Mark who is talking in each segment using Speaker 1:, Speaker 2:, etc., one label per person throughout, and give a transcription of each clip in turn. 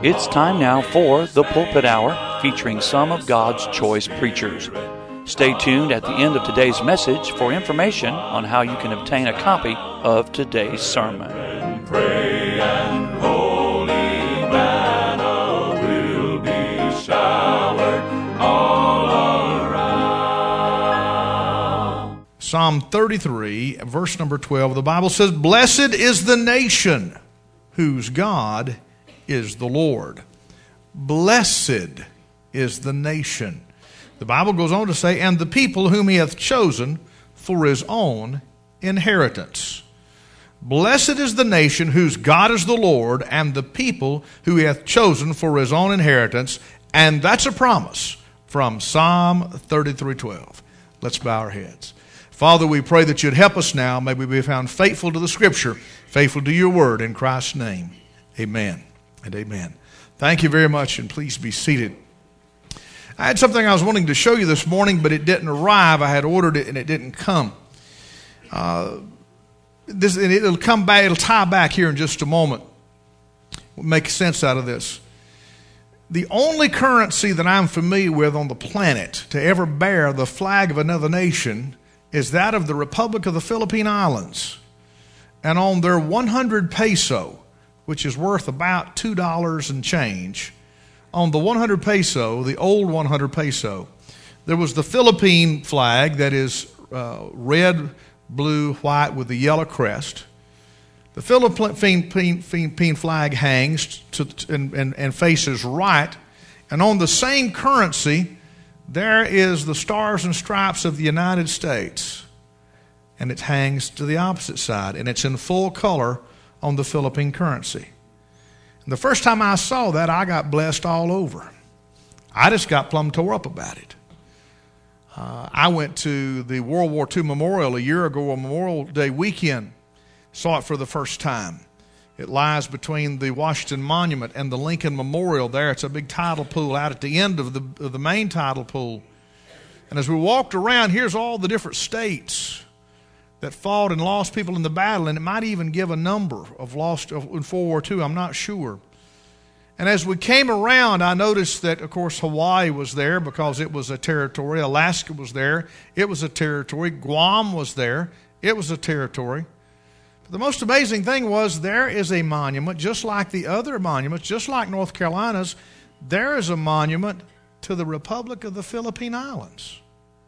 Speaker 1: It's time now for The Pulpit Hour, featuring some of God's choice preachers. Stay tuned at the end of today's message for information on how you can obtain a copy of today's sermon.
Speaker 2: Pray and holy manna will be showered all around.
Speaker 3: Psalm 33, verse number 12, the Bible says, "Blessed is the nation whose God is the Lord." Blessed is the nation. The Bible goes on to say, "And the people whom he hath chosen for his own inheritance." Blessed is the nation whose God is the Lord, and the people who he hath chosen for his own inheritance. And that's a promise from Psalm 33:12. Let's bow our heads. Father, we pray that you'd help us now. May we be found faithful to the Scripture, faithful to your word. In Christ's name, amen and amen. Thank you very much, and please be seated. I had something I was wanting to show you this morning, but it didn't arrive. I had ordered it, and it didn't come. It'll come back. It'll tie back here in just a moment. We'll make sense out of this. The only currency that I'm familiar with on the planet to ever bear the flag of another nation is that of the Republic of the Philippine Islands. And on their 100 peso, which is worth about $2 and change, on the 100 peso, the old 100 peso, there was the Philippine flag that is red, blue, white with the yellow crest. The Philippine flag hangs and faces right. And on the same currency, there is the stars and stripes of the United States. And it hangs to the opposite side. And it's in full color on the Philippine currency. And the first time I saw that, I got blessed all over. I just got plumb tore up about it. I went to the World War II Memorial a year ago, on Memorial Day weekend. Saw it for the first time. It lies between the Washington Monument and the Lincoln Memorial there. It's a big tidal pool out at the end of the main tidal pool. And as we walked around, here's all the different states that fought and lost people in the battle. And it might even give a number of lost in World War II. I'm not sure. And as we came around, I noticed that, of course, Hawaii was there because it was a territory. Alaska was there. It was a territory. Guam was there. It was a territory. The most amazing thing was there is a monument, just like the other monuments, just like North Carolina's, there is a monument to the Republic of the Philippine Islands.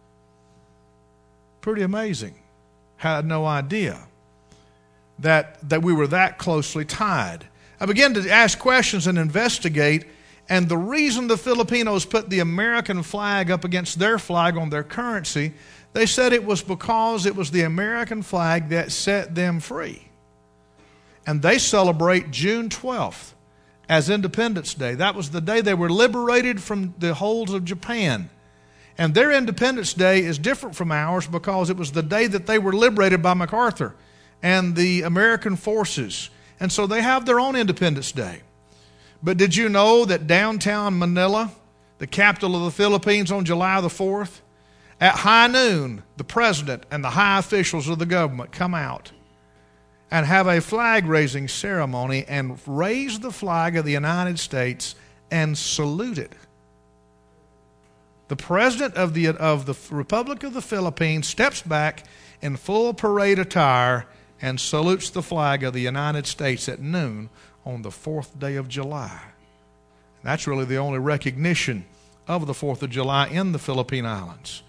Speaker 3: Pretty amazing. Had no idea that we were that closely tied. I began to ask questions and investigate, and the reason the Filipinos put the American flag up against their flag on their currency, they said it was because it was the American flag that set them free. And they celebrate June 12th as Independence Day. That was the day they were liberated from the holds of Japan. And their Independence Day is different from ours because it was the day that they were liberated by MacArthur and the American forces. And so they have their own Independence Day. But did you know that downtown Manila, the capital of the Philippines, on July the 4th, at high noon, the president and the high officials of the government come out and have a flag-raising ceremony and raise the flag of the United States and salute it. The president of the Republic of the Philippines steps back in full parade attire and salutes the flag of the United States at noon on the 4th day of July. That's really the only recognition of the 4th of July in the Philippine Islands.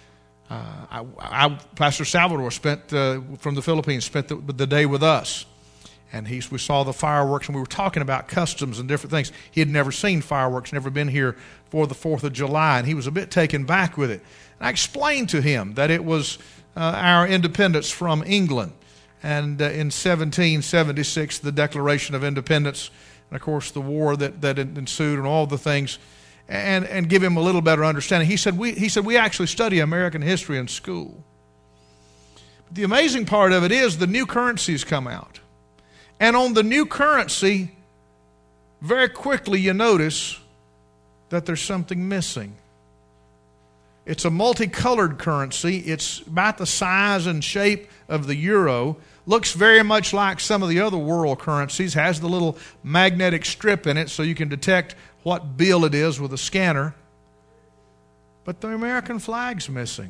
Speaker 3: Pastor Salvador from the Philippines spent the day with us, and we saw the fireworks, and we were talking about customs and different things. He had never seen fireworks, never been here for the 4th of July, and he was a bit taken back with it. And I explained to him that it was our independence from England, and in 1776, the Declaration of Independence, and of course the war that ensued and all the things. And give him a little better understanding. He said we actually study American history in school. But the amazing part of it is the new currencies come out. And on the new currency, very quickly you notice that there's something missing. It's a multicolored currency. It's about the size and shape of the euro. Looks very much like some of the other world currencies. Has the little magnetic strip in it so you can detect what bill it is with a scanner. But the American flag's missing.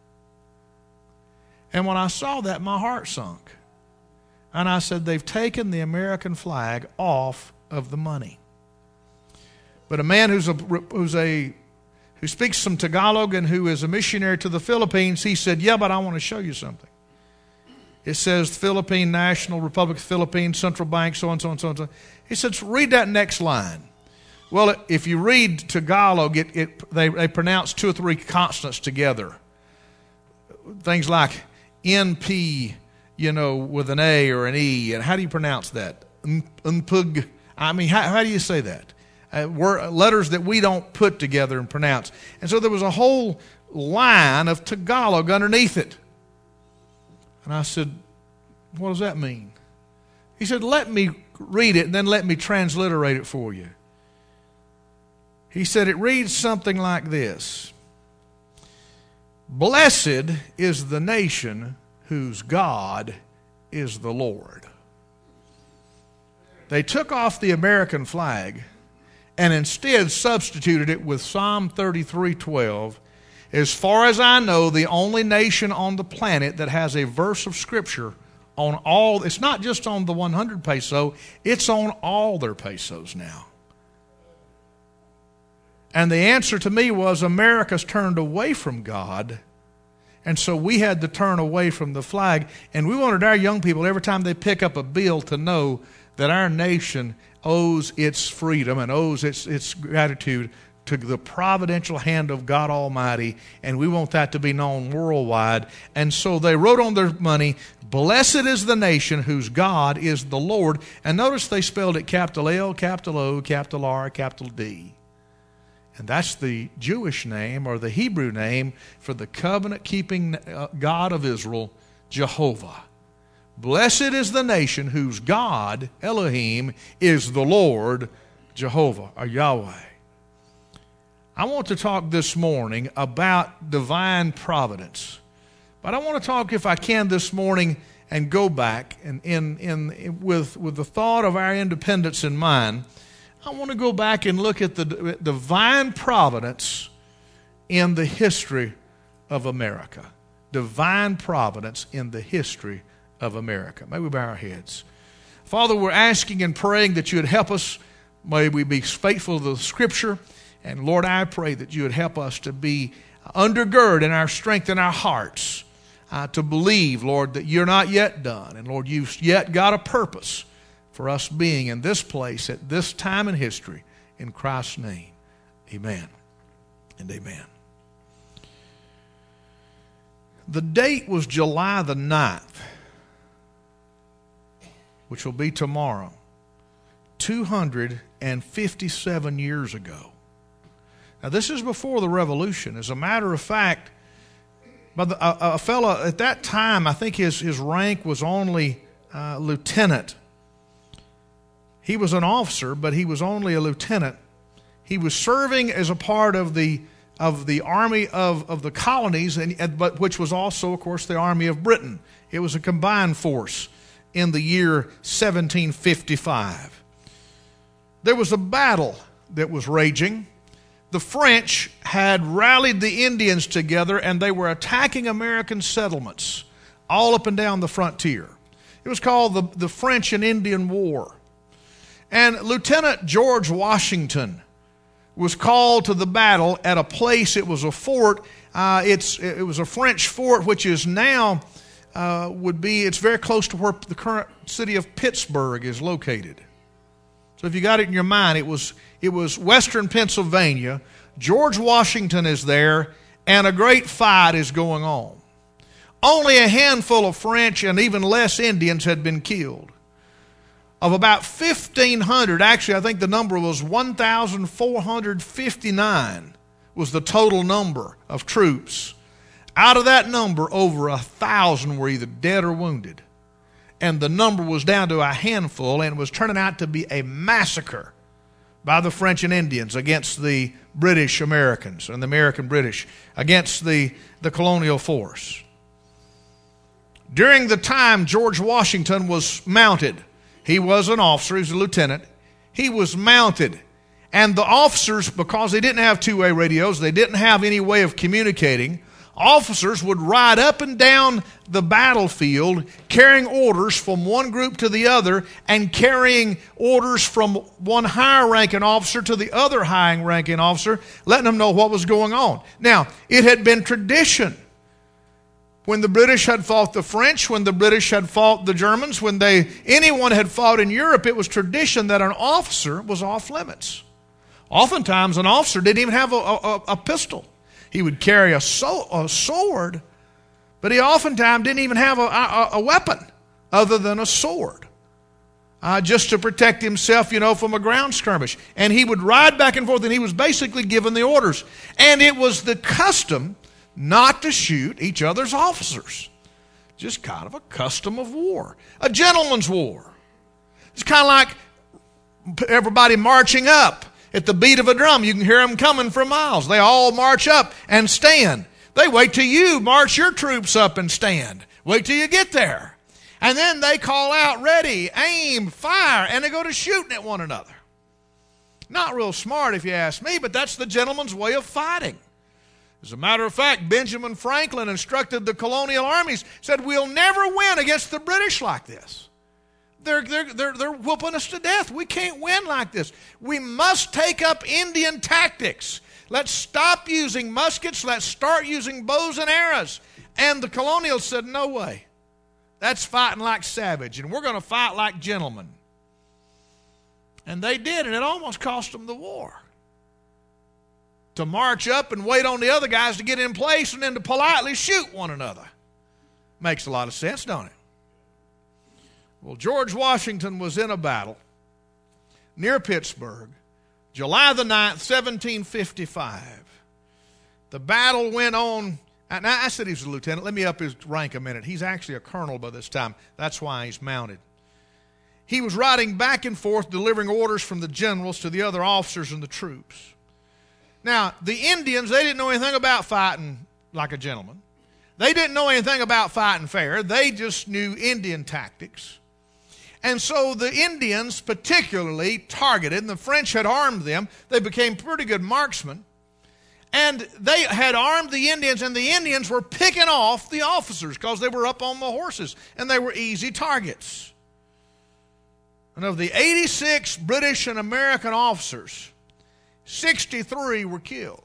Speaker 3: And when I saw that, my heart sunk. And I said, they've taken the American flag off of the money. But a man who speaks some Tagalog and who is a missionary to the Philippines, he said, yeah, but I want to show you something. It says Philippine National Republic of the Philippines, Central Bank, so on, so on, so on, so on. He said, read that next line. Well, if you read Tagalog, they pronounce 2 or 3 consonants together. Things like NP, with an A or an E. And how do you pronounce that? Unpug. I mean, how do you say that? Letters that we don't put together and pronounce. And so there was a whole line of Tagalog underneath it. And I said, what does that mean? He said, let me read it and then let me transliterate it for you. He said, it reads something like this. Blessed is the nation whose God is the Lord. They took off the American flag and instead substituted it with Psalm 33:12. As far as I know, the only nation on the planet that has a verse of Scripture on all, it's not just on the 100 peso, it's on all their pesos now. And the answer to me was America's turned away from God. And so we had to turn away from the flag. And we wanted our young people, every time they pick up a bill, to know that our nation owes its freedom and owes its gratitude to the providential hand of God Almighty. And we want that to be known worldwide. And so they wrote on their money, blessed is the nation whose God is the Lord. And notice they spelled it capital L, capital O, capital R, capital D. And that's the Jewish name or the Hebrew name for the covenant-keeping God of Israel, Jehovah. Blessed is the nation whose God, Elohim, is the Lord, Jehovah, or Yahweh. I want to talk this morning about divine providence. But I want to talk, if I can, this morning and go back and with the thought of our independence in mind. I want to go back and look at the divine providence in the history of America. Divine providence in the history of America. May we bow our heads. Father, we're asking and praying that you would help us. May we be faithful to the Scripture. And Lord, I pray that you would help us to be undergird in our strength in our hearts, to believe, Lord, that you're not yet done. And Lord, you've yet got a purpose for us being in this place at this time in history. In Christ's name, amen and amen. The date was July the 9th, which will be tomorrow, 257 years ago. Now, this is before the Revolution. As a matter of fact, a fellow at that time, I think his rank was only lieutenant. He was an officer, but he was only a lieutenant. He was serving as a part of the army of the colonies, but which was also, of course, the army of Britain. It was a combined force in the year 1755. There was a battle that was raging. The French had rallied the Indians together, and they were attacking American settlements all up and down the frontier. It was called the French and Indian War. And Lieutenant George Washington was called to the battle at a place. It was a fort. It was a French fort, which is now it's very close to where the current city of Pittsburgh is located. So if you got it in your mind, it was western Pennsylvania. George Washington is there, and a great fight is going on. Only a handful of French and even less Indians had been killed. Of about 1,500, actually I think the number was 1,459 was the total number of troops. Out of that number, over 1,000 were either dead or wounded. And the number was down to a handful, and it was turning out to be a massacre by the French and Indians against the British Americans and the American British against the colonial force. During the time George Washington was mounted, he was an officer, he was a lieutenant, he was mounted. And the officers, because they didn't have two-way radios, they didn't have any way of communicating, officers would ride up and down the battlefield carrying orders from one group to the other and carrying orders from one higher-ranking officer to the other higher-ranking officer, letting them know what was going on. Now, it had been tradition. When the British had fought the French, when the British had fought the Germans, when anyone had fought in Europe, it was tradition that an officer was off limits. Oftentimes, an officer didn't even have a pistol. He would carry a sword, but he oftentimes didn't even have a weapon other than a sword, just to protect himself, from a ground skirmish. And he would ride back and forth, and he was basically given the orders. And it was the custom not to shoot each other's officers. Just kind of a custom of war. A gentleman's war. It's kind of like everybody marching up at the beat of a drum. You can hear them coming for miles. They all march up and stand. They wait till you march your troops up and stand. Wait till you get there. And then they call out, ready, aim, fire, and they go to shooting at one another. Not real smart if you ask me, but that's the gentleman's way of fighting. As a matter of fact, Benjamin Franklin instructed the colonial armies, said, we'll never win against the British like this. They're whooping us to death. We can't win like this. We must take up Indian tactics. Let's stop using muskets. Let's start using bows and arrows. And the colonials said, no way. That's fighting like savage, and we're going to fight like gentlemen. And they did, and it almost cost them the war. To march up and wait on the other guys to get in place and then to politely shoot one another. Makes a lot of sense, don't it? Well, George Washington was in a battle near Pittsburgh, July the 9th, 1755. The battle went on. Now, I said he was a lieutenant. Let me up his rank a minute. He's actually a colonel by this time. That's why he's mounted. He was riding back and forth, delivering orders from the generals to the other officers and the troops. Now, the Indians, they didn't know anything about fighting like a gentleman. They didn't know anything about fighting fair. They just knew Indian tactics. And so the Indians particularly targeted, and the French had armed them. They became pretty good marksmen. And they had armed the Indians, and the Indians were picking off the officers because they were up on the horses, and they were easy targets. And of the 86 British and American officers, 63 were killed.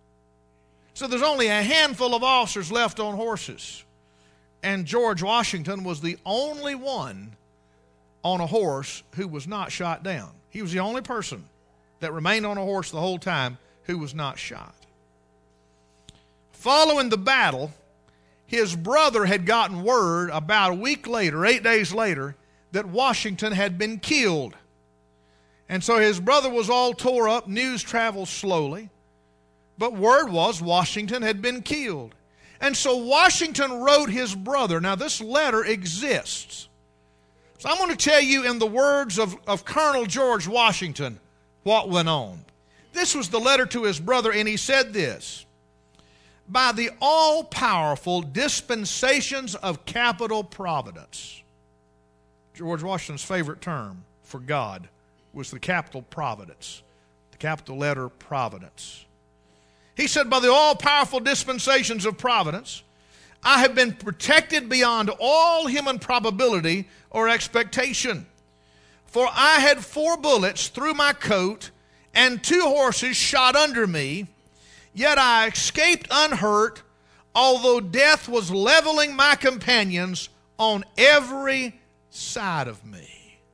Speaker 3: So there's only a handful of officers left on horses. And George Washington was the only one on a horse who was not shot down. He was the only person that remained on a horse the whole time who was not shot. Following the battle, his brother had gotten word about a week later, 8 days later, that Washington had been killed. And so his brother was all tore up. News traveled slowly. But word was Washington had been killed. And so Washington wrote his brother. Now this letter exists. So I'm going to tell you in the words of Colonel George Washington what went on. This was the letter to his brother, and he said this: by the all-powerful dispensations of capital providence. George Washington's favorite term for God was the capital providence, the capital letter providence. He said, by the all-powerful dispensations of providence, I have been protected beyond all human probability or expectation. For I had 4 bullets through my coat and 2 horses shot under me, yet I escaped unhurt, although death was leveling my companions on every side of me.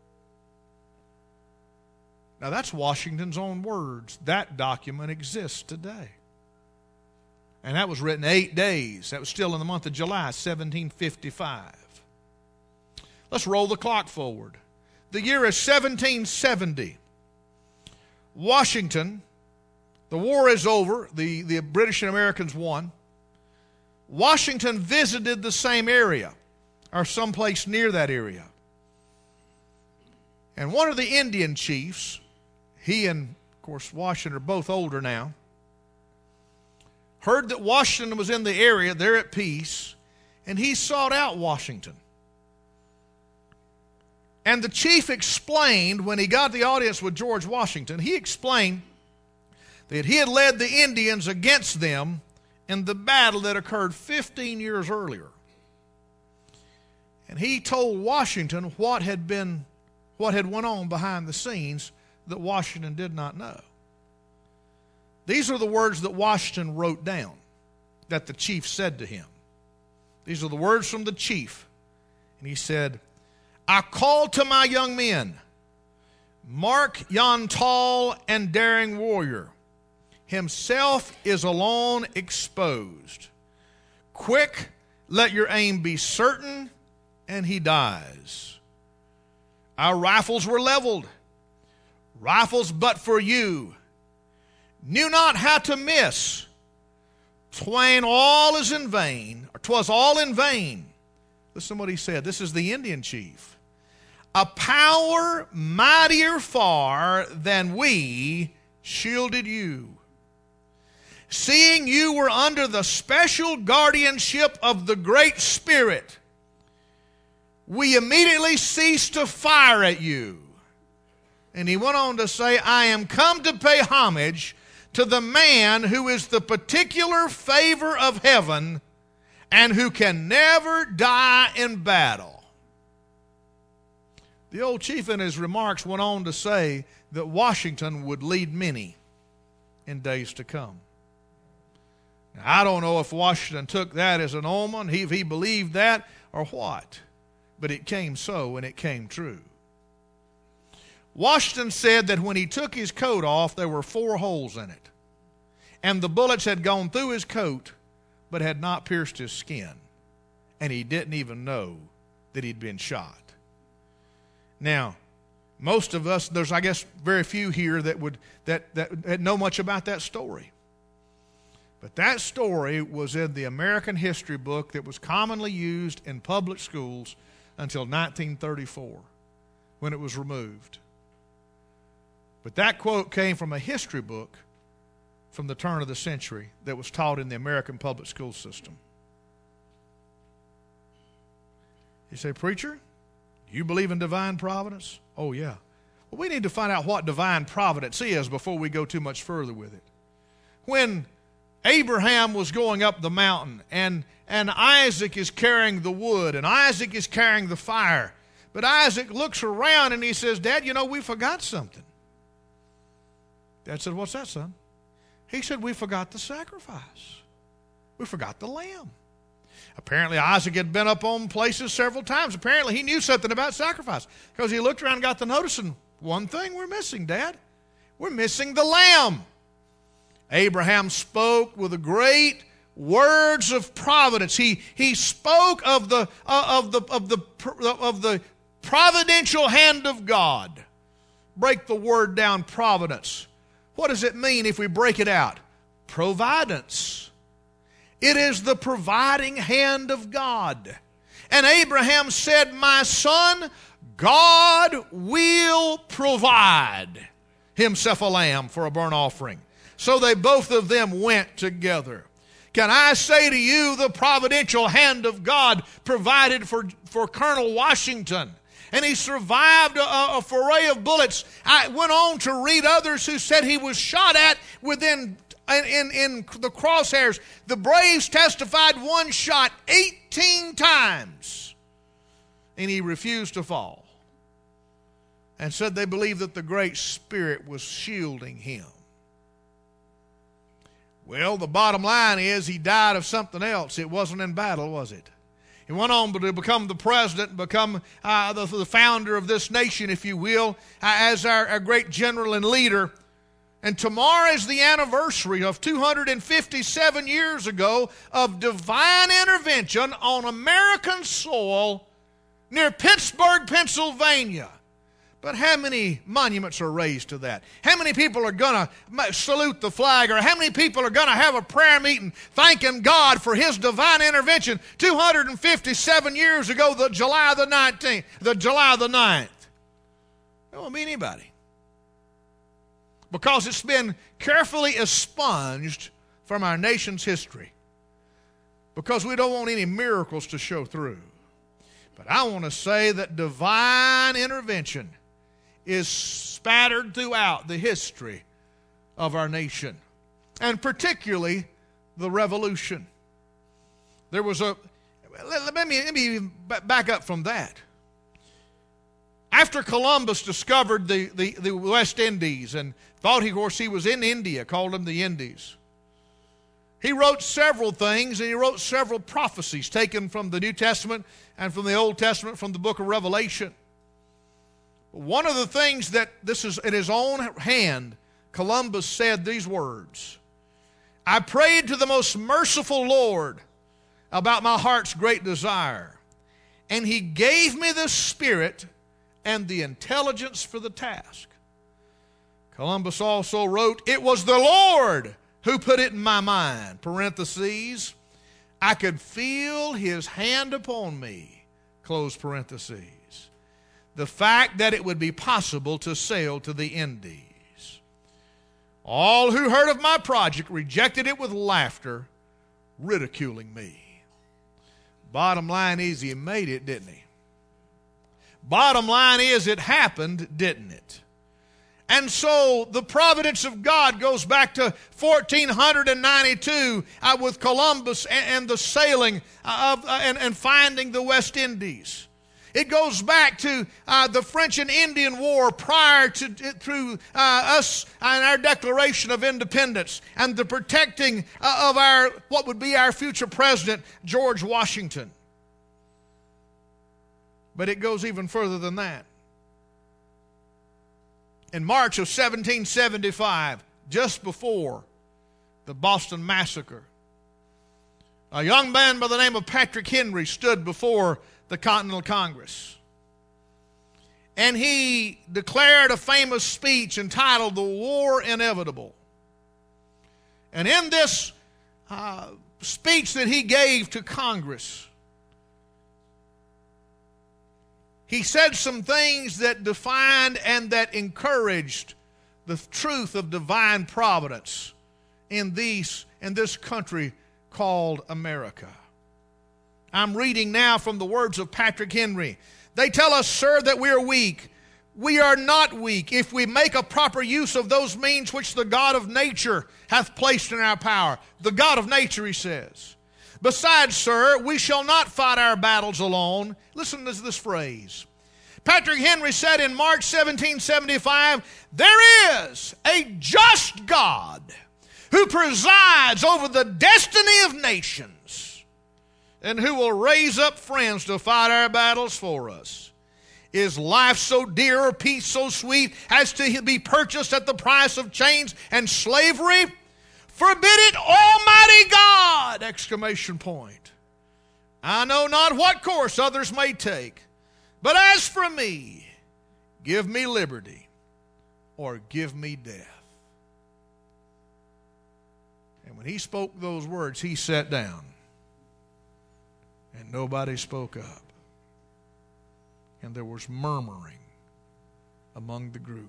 Speaker 3: Now that's Washington's own words. That document exists today. And that was written 8 days. That was still in the month of July, 1755. Let's roll the clock forward. The year is 1770. Washington, the war is over. The British and Americans won. Washington visited the same area, or someplace near that area. And one of the Indian chiefs, he and, of course, Washington are both older now, heard that Washington was in the area, they're at peace, and he sought out Washington. And the chief explained, when he got the audience with George Washington, he explained that he had led the Indians against them in the battle that occurred 15 years earlier. And he told Washington what had went on behind the scenes that Washington did not know. These are the words that Washington wrote down that the chief said to him. These are the words from the chief. And he said, I call to my young men, mark yon tall and daring warrior. Himself is alone exposed. Quick, let your aim be certain, and he dies. Our rifles were leveled, rifles but for you. Knew not how to miss. 'Twas all in vain. Listen to what he said. This is the Indian chief. A power mightier far than we shielded you. Seeing you were under the special guardianship of the Great Spirit, we immediately ceased to fire at you. And he went on to say, I am come to pay homage to the man who is the particular favor of heaven and who can never die in battle. The old chief in his remarks went on to say that Washington would lead many in days to come. Now, I don't know if Washington took that as an omen, if he believed that or what, but it came so and it came true. Washington said that when he took his coat off, there were 4 holes in it, and the bullets had gone through his coat but had not pierced his skin, and he didn't even know that he'd been shot. Now, most of us, there's, I guess, very few here that know much about that story. But that story was in the American history book that was commonly used in public schools until 1934, when it was removed. But that quote came from a history book from the turn of the century that was taught in the American public school system. You say, preacher, do you believe in divine providence? Oh, yeah. Well, we need to find out what divine providence is before we go too much further with it. When Abraham was going up the mountain, and Isaac is carrying the wood, and Isaac is carrying the fire, but Isaac looks around and he says, Dad, we forgot something. Dad said, what's that, son? He said, we forgot the sacrifice. We forgot the lamb. Apparently, Isaac had been up on places several times. Apparently, he knew something about sacrifice because he looked around and got the notice, and one thing we're missing, Dad. We're missing the lamb. Abraham spoke with the great words of providence. He spoke of the providential hand of God. Break the word down, providence. What does it mean if we break it out? Providence. It is the providing hand of God. And Abraham said, my son, God will provide himself a lamb for a burnt offering. So they both of them went together. Can I say to you, the providential hand of God provided for Colonel Washington. And he survived a foray of bullets. I went on to read others who said he was shot at within in the crosshairs. The Braves testified one shot 18 times, and he refused to fall, and said they believed that the Great Spirit was shielding him. Well, the bottom line is he died of something else. It wasn't in battle, was it? He went on to become the president, become the founder of this nation, if you will, as our great general and leader. And tomorrow is the anniversary of 257 years ago of divine intervention on American soil near Pittsburgh, Pennsylvania. But how many monuments are raised to that? How many people are going to salute the flag? Or how many people are going to have a prayer meeting thanking God for His divine intervention 257 years ago, July the 9th? There won't be anybody. because it's been carefully expunged from our nation's history, because we don't want any miracles to show through. But I want to say that divine intervention is spattered throughout the history of our nation, and particularly the Revolution. There was let me back up from that. After Columbus discovered the West Indies and thought, of course, he was in India, called them the Indies, he wrote several things, and he wrote several prophecies taken from the New Testament and from the Old Testament, from the book of Revelation. One of the things that this is in his own hand, Columbus said these words: I prayed to the most merciful Lord about my heart's great desire, and he gave me the spirit and the intelligence for the task. Columbus also wrote, it was the Lord who put it in my mind, parentheses, I could feel his hand upon me, close parentheses, the fact that it would be possible to sail to the Indies. All who heard of my project rejected it with laughter, ridiculing me. Bottom line is, he made it, didn't he? Bottom line is, it happened, didn't it? And so the providence of God goes back to 1492 with Columbus and the sailing and finding the West Indies. It goes back to the French and Indian War prior to through us and our Declaration of Independence and the protecting of our what would be our future president, George Washington. But it goes even further than that. In March of 1775, just before the Boston Massacre, a young man by the name of Patrick Henry stood before the Continental Congress. And he declared a famous speech entitled, The War Inevitable. And in this speech that he gave to Congress, he said some things that defined and that encouraged the truth of divine providence in this country called America. I'm reading now from the words of Patrick Henry. They tell us, sir, that we are weak. We are not weak if we make a proper use of those means which the God of nature hath placed in our power. The God of nature, he says. Besides, sir, we shall not fight our battles alone. Listen to this phrase. Patrick Henry said in March 1775, there is a just God who presides over the destiny of nations and who will raise up friends to fight our battles for us. Is life so dear or peace so sweet as to be purchased at the price of chains and slavery? Forbid it, Almighty God! Exclamation point. I know not what course others may take, but as for me, give me liberty or give me death. And when he spoke those words, he sat down and nobody spoke up. And there was murmuring among the group.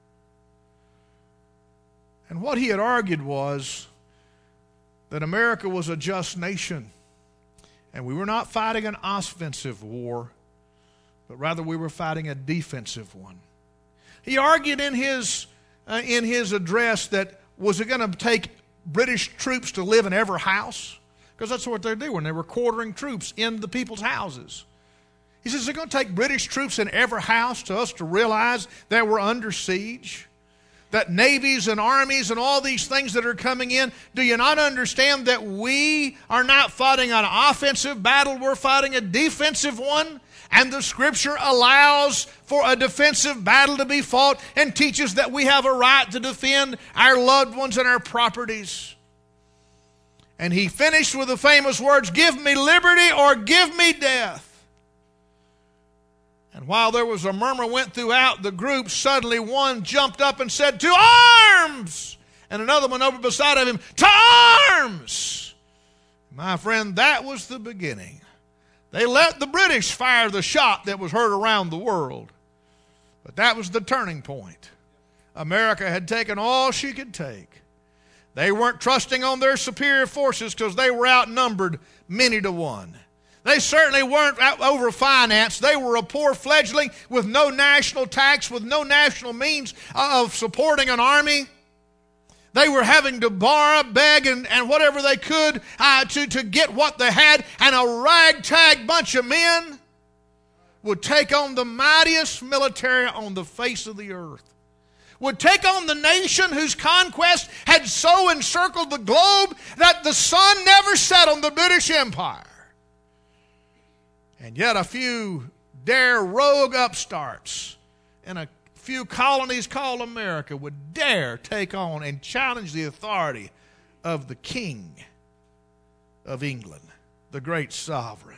Speaker 3: And what he had argued was that America was a just nation, and we were not fighting an offensive war, but rather we were fighting a defensive one. He argued in his address that was it going to take British troops to live in every house? Because that's what they do when they were quartering troops in the people's houses. He says, is it going to take British troops in every house to us to realize that we're under siege? That navies and armies and all these things that are coming in, do you not understand that we are not fighting an offensive battle, we're fighting a defensive one? And the Scripture allows for a defensive battle to be fought and teaches that we have a right to defend our loved ones and our properties. And he finished with the famous words, give me liberty or give me death. And while there was a murmur went throughout the group, suddenly one jumped up and said, to arms! And another one over beside of him, to arms! My friend, that was the beginning. They let the British fire the shot that was heard around the world. But that was the turning point America had taken all she could take. They weren't trusting on their superior forces because they were outnumbered many to one. They certainly weren't over-financed. They were a poor fledgling with no national tax, with no national means of supporting an army. They were having to borrow, beg, and whatever they could to get what they had. And a ragtag bunch of men would take on the mightiest military on the face of the earth. Would take on the nation whose conquest had so encircled the globe that the sun never set on the British Empire. And yet a few dare rogue upstarts in a few colonies called America would dare take on and challenge the authority of the King of England, the great sovereign.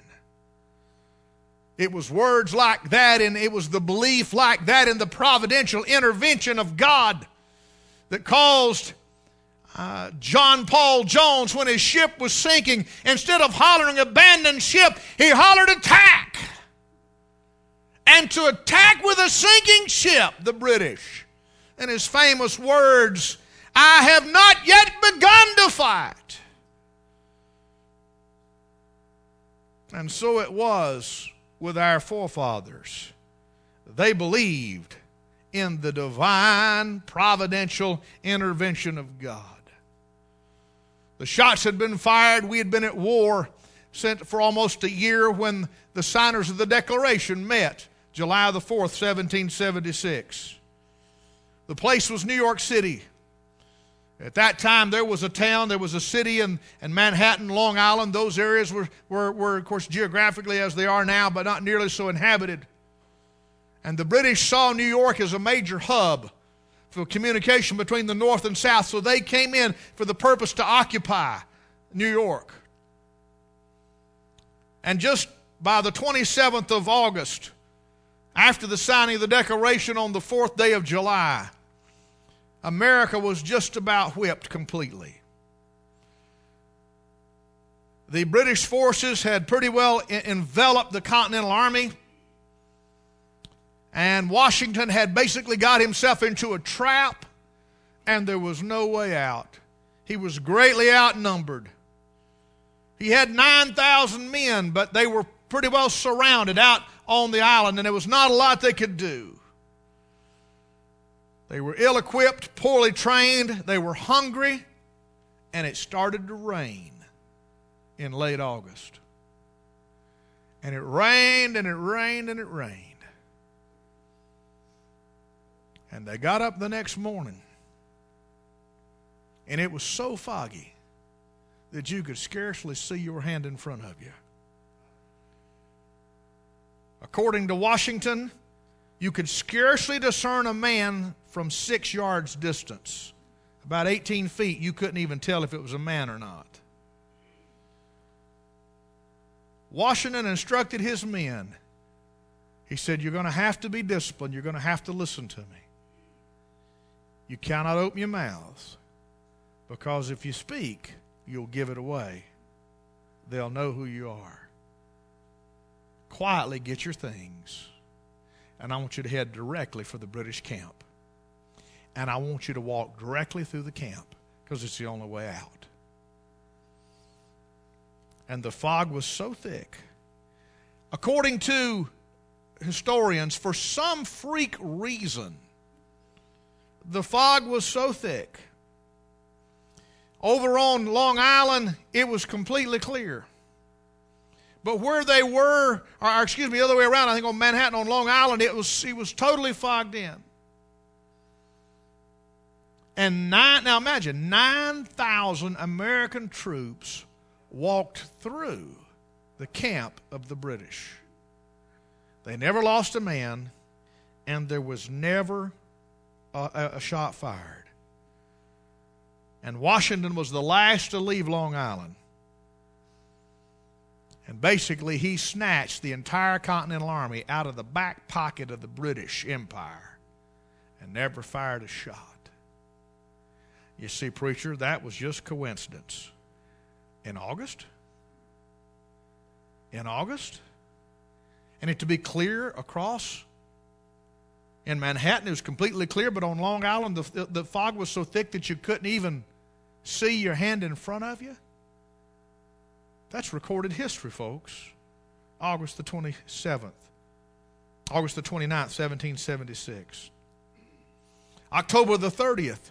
Speaker 3: It was words like that, and it was the belief like that in the providential intervention of God that caused John Paul Jones, when his ship was sinking, instead of hollering abandon ship, he hollered attack. And to attack with a sinking ship, the British. And his famous words, I have not yet begun to fight. And so it was with our forefathers. They believed in the divine providential intervention of God. The shots had been fired. We had been at war for almost a year when the signers of the Declaration met, July the 4th, 1776. The place was New York City. At that time, there was a town, there was a city in Manhattan, Long Island. Those areas were, of course, geographically as they are now, but not nearly so inhabited. And the British saw New York as a major hub for communication between the North and South, so they came in for the purpose to occupy New York. And just by the 27th of August, after the signing of the Declaration on the 4th day of July, America was just about whipped completely. The British forces had pretty well enveloped the Continental Army, and Washington had basically got himself into a trap, and there was no way out. He was greatly outnumbered. He had 9,000 men, but they were pretty well surrounded out on the island, and there was not a lot they could do. They were ill-equipped, poorly trained, they were hungry, and it started to rain in late August. And it rained, and it rained, and it rained. And they got up the next morning, and it was so foggy that you could scarcely see your hand in front of you. According to Washington, you could scarcely discern a man from 6 yards distance. About 18 feet, you couldn't even tell if it was a man or not. Washington instructed his men. He said, you're going to have to be disciplined. You're going to have to listen to me. You cannot open your mouths, because if you speak, you'll give it away. They'll know who you are. Quietly get your things, and I want you to head directly for the British camp. And I want you to walk directly through the camp, because it's the only way out. And the fog was so thick. According to historians, for some freak reason, the fog was so thick. Over on Long Island, it was completely clear. But where they were, the other way around, I think on Manhattan, on Long Island, it was totally fogged in. And now imagine, 9,000 American troops walked through the camp of the British. They never lost a man, and there was never a shot fired. And Washington was the last to leave Long Island. And basically, he snatched the entire Continental Army out of the back pocket of the British Empire and never fired a shot. You see, preacher, that was just coincidence. In August? And it to be clear across In Manhattan, it was completely clear, but on Long Island, the fog was so thick that you couldn't even see your hand in front of you. That's recorded history, folks. August the 27th. August the 29th, 1776. October the 30th,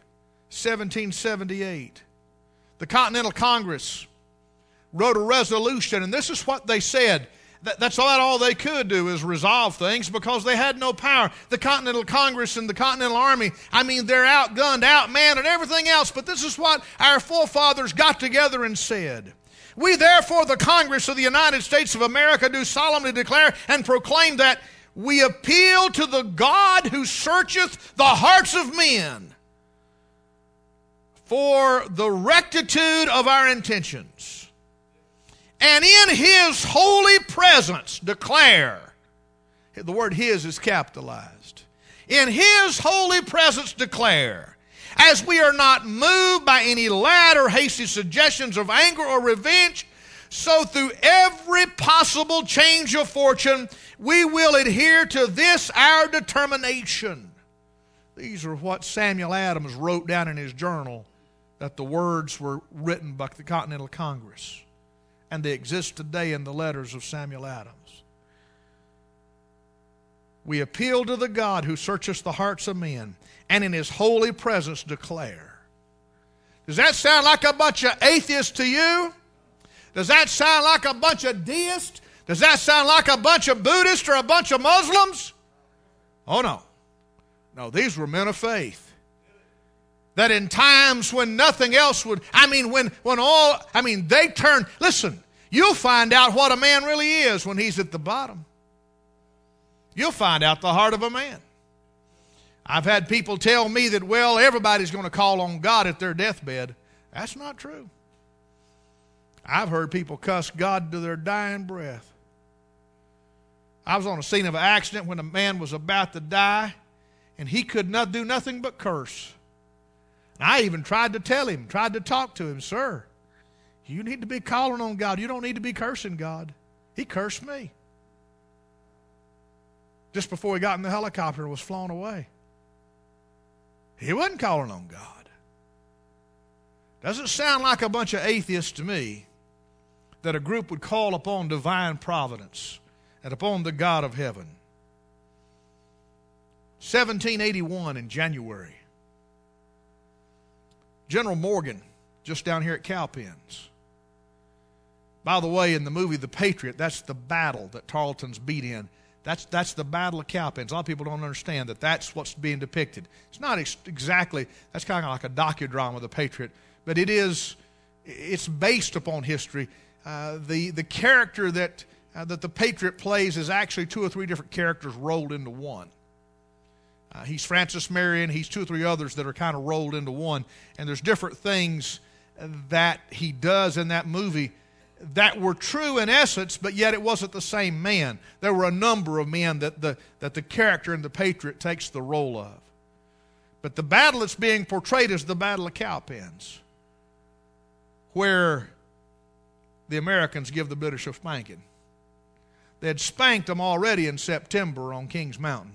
Speaker 3: 1778. The Continental Congress wrote a resolution, and this is what they said. That's about all they could do is resolve things because they had no power. The Continental Congress and the Continental Army, they're outgunned, outmanned, and everything else. But this is what our forefathers got together and said. We therefore, the Congress of the United States of America, do solemnly declare and proclaim that we appeal to the God who searcheth the hearts of men for the rectitude of our intentions. And in His holy presence declare, the word His is capitalized. In His holy presence declare, as we are not moved by any loud or hasty suggestions of anger or revenge, so through every possible change of fortune, we will adhere to this our determination. These are what Samuel Adams wrote down in his journal, that the words were written by the Continental Congress. And they exist today in the letters of Samuel Adams. We appeal to the God who searcheth the hearts of men, and in His holy presence declare. Does that sound like a bunch of atheists to you? Does that sound like a bunch of deists? Does that sound like a bunch of Buddhists or a bunch of Muslims? Oh no. No, these were men of faith. That in times when nothing else would, they turn, listen, you'll find out what a man really is when he's at the bottom. You'll find out the heart of a man. I've had people tell me that, well, everybody's going to call on God at their deathbed. That's not true. I've heard people cuss God to their dying breath. I was on a scene of an accident when a man was about to die, and he could not do nothing but curse. I even tried to tell him, tried to talk to him, sir, you need to be calling on God. You don't need to be cursing God. He cursed me. Just before he got in the helicopter and was flown away. He wasn't calling on God. Doesn't sound like a bunch of atheists to me that a group would call upon divine providence and upon the God of heaven. 1781 in January. General Morgan, just down here at Cowpens. By the way, in the movie The Patriot, that's the battle that Tarleton's beat in. That's the Battle of Cowpens. A lot of people don't understand that that's what's being depicted. It's not exactly, that's kind of like a docudrama, The Patriot, but it's based upon history. The character that the Patriot plays is actually 2 or 3 different characters rolled into one. He's Francis Marion. He's 2 or 3 others that are kind of rolled into one. And there's different things that he does in that movie that were true in essence, but yet it wasn't the same man. There were a number of men that the character in The Patriot takes the role of. But the battle that's being portrayed is the Battle of Cowpens, where the Americans give the British a spanking. They had spanked them already in September on Kings Mountain.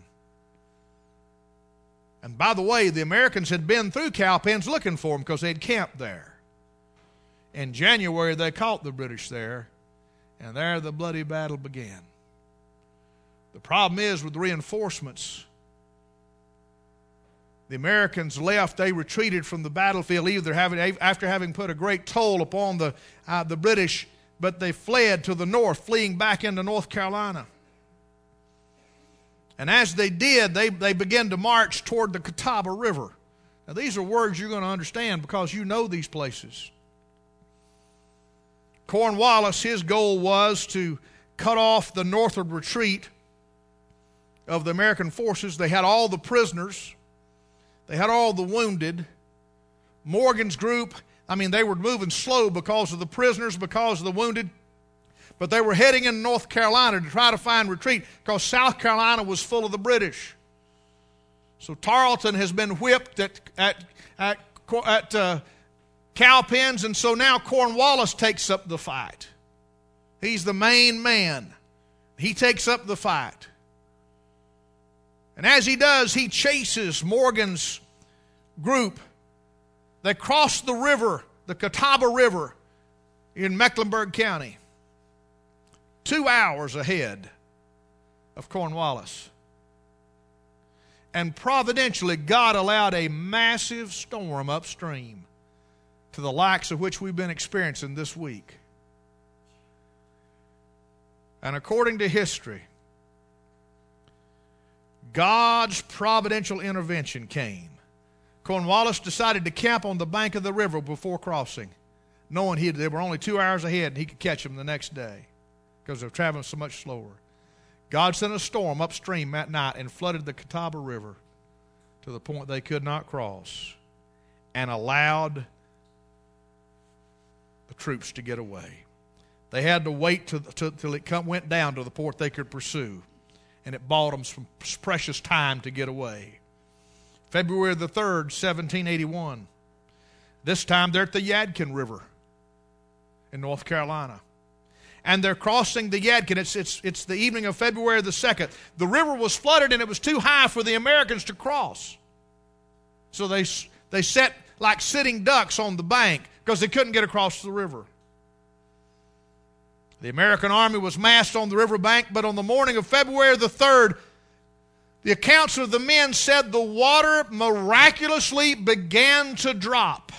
Speaker 3: And by the way, the Americans had been through Cowpens looking for them because they had camped there. In January, they caught the British there, and there the bloody battle began. The problem is with the reinforcements, the Americans left, they retreated from the battlefield after having put a great toll upon the British, but they fled to the north, fleeing back into North Carolina. And as they did, they began to march toward the Catawba River. Now, these are words you're going to understand because you know these places. Cornwallis, his goal was to cut off the northward retreat of the American forces. They had all the prisoners. They had all the wounded. Morgan's group, they were moving slow because of the prisoners, because of the wounded. But they were heading in North Carolina to try to find retreat because South Carolina was full of the British. So Tarleton has been whipped at Cowpens, and so now Cornwallis takes up the fight. He's the main man. He takes up the fight. And as he does, he chases Morgan's group. They cross the river, the Catawba River in Mecklenburg County, 2 hours ahead of Cornwallis. And providentially, God allowed a massive storm upstream to the likes of which we've been experiencing this week. And according to history, God's providential intervention came. Cornwallis decided to camp on the bank of the river before crossing, knowing they were only 2 hours ahead and he could catch them the next day because they're traveling so much slower. God sent a storm upstream that night and flooded the Catawba River to the point they could not cross and allowed the troops to get away. They had to wait till it went down to the port they could pursue, and it bought them some precious time to get away. February the 3rd, 1781. This time they're at the Yadkin River in North Carolina. And they're crossing the Yadkin. It's the evening of February the 2nd. The river was flooded and it was too high for the Americans to cross. So they sat like sitting ducks on the bank because they couldn't get across the river. The American army was massed on the riverbank, but on the morning of February the 3rd, the accounts of the men said the water miraculously began to drop.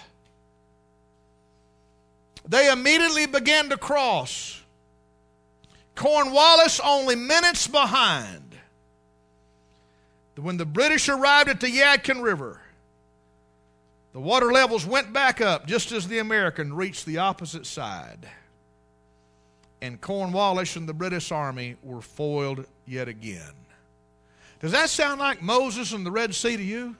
Speaker 3: They immediately began to cross. Cornwallis only minutes behind. When the British arrived at the Yadkin River, the water levels went back up just as the American reached the opposite side. And Cornwallis and the British Army were foiled yet again. Does that sound like Moses and the Red Sea to you?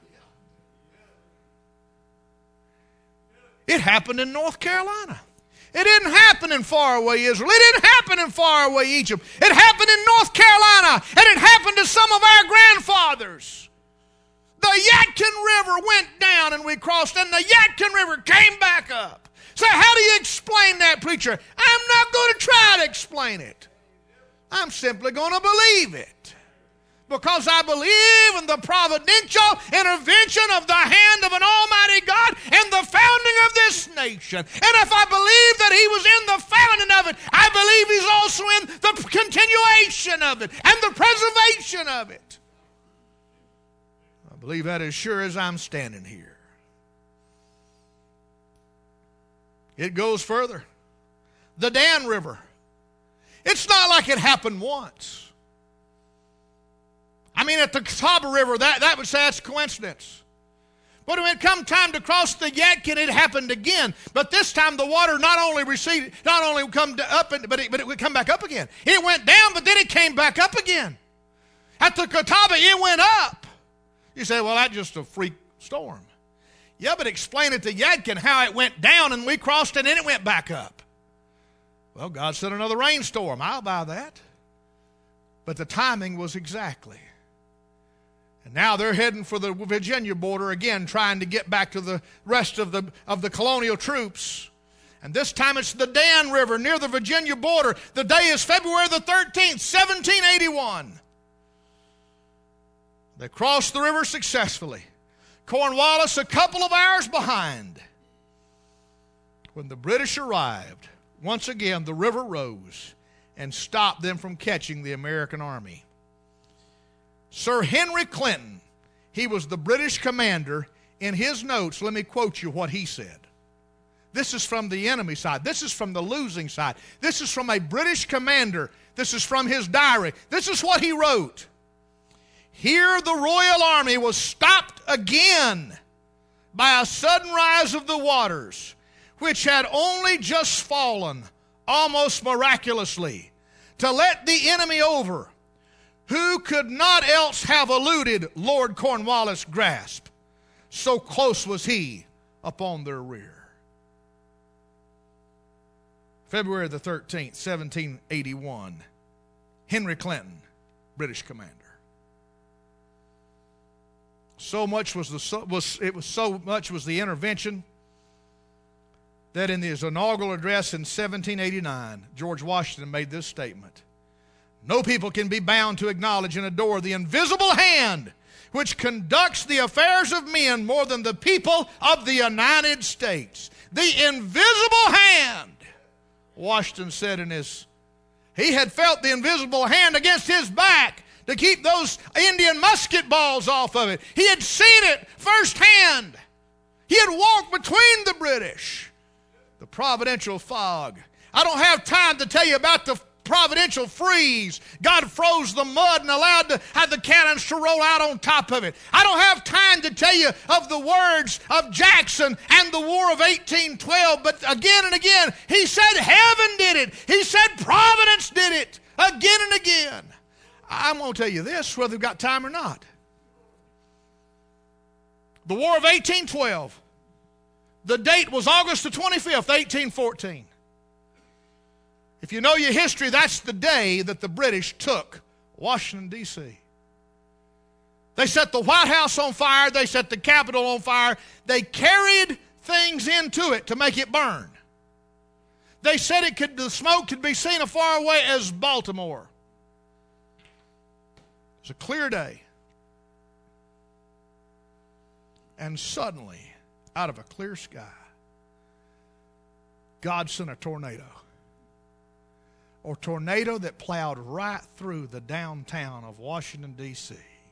Speaker 3: It happened in North Carolina. It didn't happen in faraway Israel. It didn't happen in faraway Egypt. It happened in North Carolina, and it happened to some of our grandfathers. The Yadkin River went down and we crossed, and the Yadkin River came back up. So how do you explain that, preacher? I'm not going to try to explain it. I'm simply going to believe it. Because I believe in the providential intervention of the hand of an almighty God in the founding of this nation. And if I believe that He was in the founding of it, I believe He's also in the continuation of it and the preservation of it. I believe that as sure as I'm standing here. It goes further. The Dan River. It's not like it happened once. I mean, at the Catawba River, that would say that's a coincidence. But when it come time to cross the Yadkin, it happened again. But this time the water not only receded, not only come up, but it would come back up again. It went down, but then it came back up again. At the Catawba, it went up. You say, well, that's just a freak storm. Yeah, but explain it to Yadkin how it went down and we crossed it and it went back up. Well, God sent another rainstorm. I'll buy that. But the timing was exactly. And now they're heading for the Virginia border again, trying to get back to the rest of the colonial troops. And this time it's the Dan River near the Virginia border. The day is February the 13th, 1781. They crossed the river successfully. Cornwallis a couple of hours behind. When the British arrived, once again the river rose and stopped them from catching the American army. Sir Henry Clinton, he was the British commander. In his notes, let me quote you what he said. This is from the enemy side. This is from the losing side. This is from a British commander. This is from his diary. This is what he wrote. Here the Royal Army was stopped again by a sudden rise of the waters, which had only just fallen, almost miraculously, to let the enemy over, who could not else have eluded Lord Cornwallis' grasp. So close was he upon their rear. February the 13th, 1781. Henry Clinton, British commander. So much was the intervention that in his inaugural address in 1789, George Washington made this statement: No people can be bound to acknowledge and adore the invisible hand which conducts the affairs of men more than the people of the United States. The invisible hand, Washington said he had felt the invisible hand against his back to keep those Indian musket balls off of it. He had seen it firsthand. He had walked between the British. The providential fog. I don't have time to tell you about the providential freeze. God froze the mud and allowed to have the cannons to roll out on top of it. I don't have time to tell you of the words of Jackson and the War of 1812, but again and again, he said heaven did it. He said providence did it again and again. I'm going to tell you this, whether we've got time or not. The War of 1812, the date was August the 25th, 1814. If you know your history, that's the day that the British took Washington, D.C. They set the White House on fire. They set the Capitol on fire. They carried things into it to make it burn. They said the smoke could be seen as far away as Baltimore. It was a clear day. And suddenly, out of a clear sky, God sent a tornado. A tornado that plowed right through the downtown of Washington, D.C.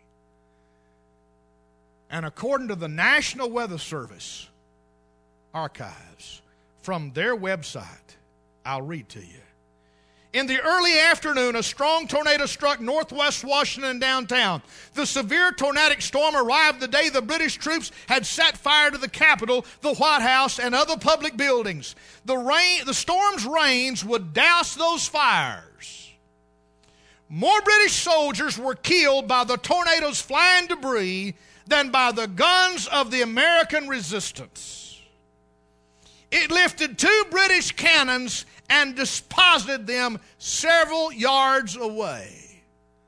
Speaker 3: And according to the National Weather Service archives from their website, I'll read to you. In the early afternoon, a strong tornado struck northwest Washington downtown. The severe tornadic storm arrived the day the British troops had set fire to the Capitol, the White House, and other public buildings. The storm's rains would douse those fires. More British soldiers were killed by the tornado's flying debris than by the guns of the American resistance. It lifted 2 British cannons and deposited them several yards away.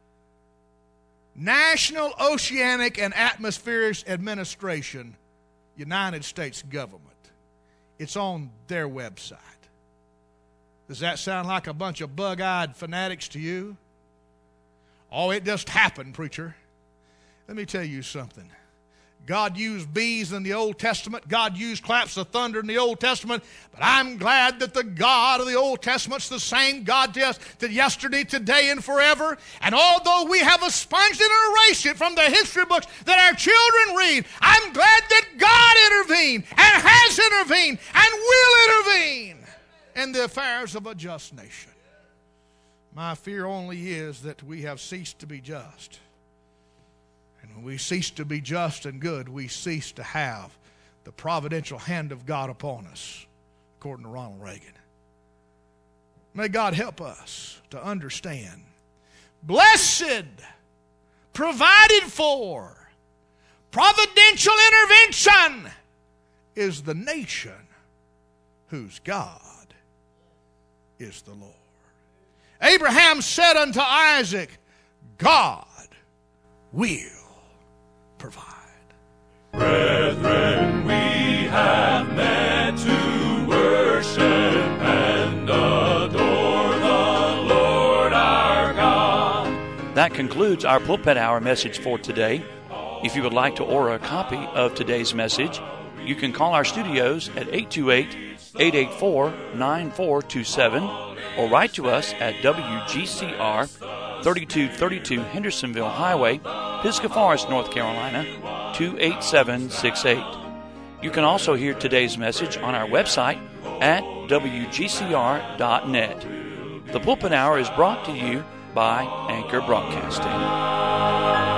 Speaker 3: National Oceanic and Atmospheric Administration, United States government. It's on their website. Does that sound like a bunch of bug-eyed fanatics to you? Oh, it just happened, preacher. Let me tell you something. God used bees in the Old Testament. God used claps of thunder in the Old Testament. But I'm glad that the God of the Old Testament's the same God to yesterday, today, and forever. And although we have expunged it and erased it from the history books that our children read, I'm glad that God intervened and has intervened and will intervene in the affairs of a just nation. My fear only is that we have ceased to be just. And when we cease to be just and good, we cease to have the providential hand of God upon us, according to Ronald Reagan. May God help us to understand. Blessed, provided for, providential intervention is the nation whose God is the Lord. Abraham said unto Isaac, God will provide.
Speaker 2: Brethren, we have met to worship and adore the Lord our God.
Speaker 1: That concludes our Pulpit Hour message for today. If you would like to order a copy of today's message, you can call our studios at 828-884-9427 or write to us at WGCR 3232 Hendersonville Highway, Pisgah Forest, North Carolina, 28768. You can also hear today's message on our website at WGCR.net. The Pulpit Hour is brought to you by Anchor Broadcasting.